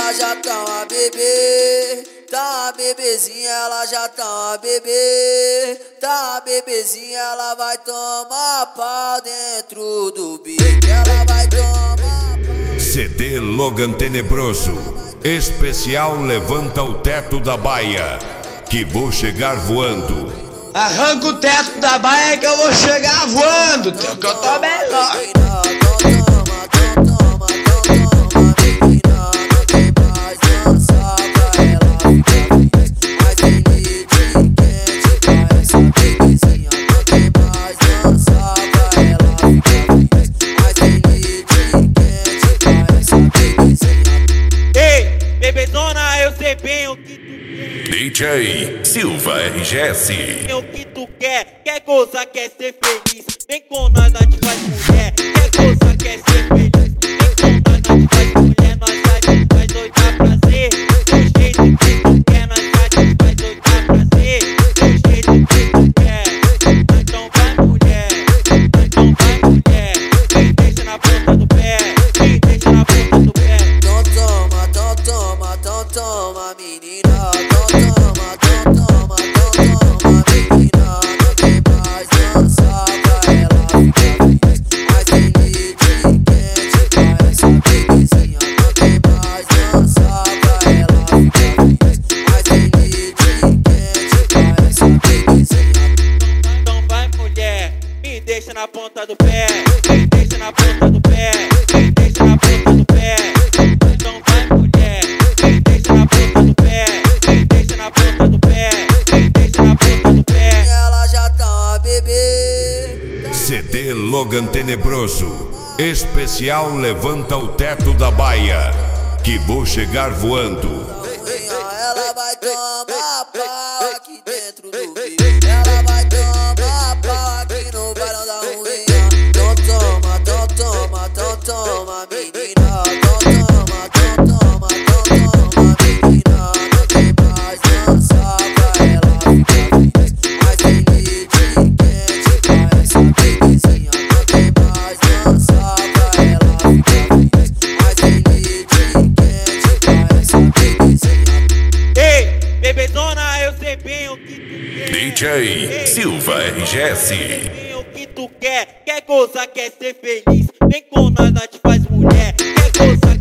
ela já tá uma bebê. Tá uma bebezinha, ela já tá uma bebê. Tá uma bebezinha, ela vai tomar pau dentro do bico. Ela vai tomar pau. CD Logan Tenebroso, especial Levanta o Teto da Baia, que vou chegar voando. Arranca o teto da baia que eu vou chegar voando, que eu tô melhor. Ei, bebezona, eu sei bem o que tu quer. DJ Silva RGS. O que tu quer gozar, quer ser feliz. Vem com nós te faz mulher. Quer gozar, quer ser feliz. Vem com nós te faz mulher. Nós te faz doidar prazer. Do jeito que tu quer, nós te faz doidar prazer. Do jeito que tu quer. Então vai mulher, então vai mulher. Me deixa na ponta do pé, me deixa na ponta do pé. Então toma, menina. Então toma, menina. Não tem mais dança pra ela ficar feliz. Mas tem leite quente pra essa bebezinha. Não tem mais dança pra ela ficar feliz. Mas tem leite quente pra essa bebezinha. Então vai mulher, me deixa na ponta do pé, me deixa na ponta do pé, me deixa na ponta do pé. Então vai mulher, me deixa na ponta do pé, me deixa na ponta do pé, me deixa na ponta do pé. Ela já tá uma bebê. CD Logan Tenebroso, especial Levanta o Teto da Baia, que vou chegar voando. Ela vai tomar pau aqui dentro do bico. Ela vai tomar pau aqui no bailão da ruinha. Então toma, menina. Então toma, menina. Não tem mais dança pra ela ficar feliz. Mas tem leite quente pra essa bebezinha. Não tem mais dança pra ela ficar feliz. Mas tem leite quente pra essa bebezinha. Ei, bebezona, eu sei bem o que tu quer. DJ Silva RGS. O que tu quer gozar, quer ser feliz. Vem com nós te faz mulher. Quer gozar,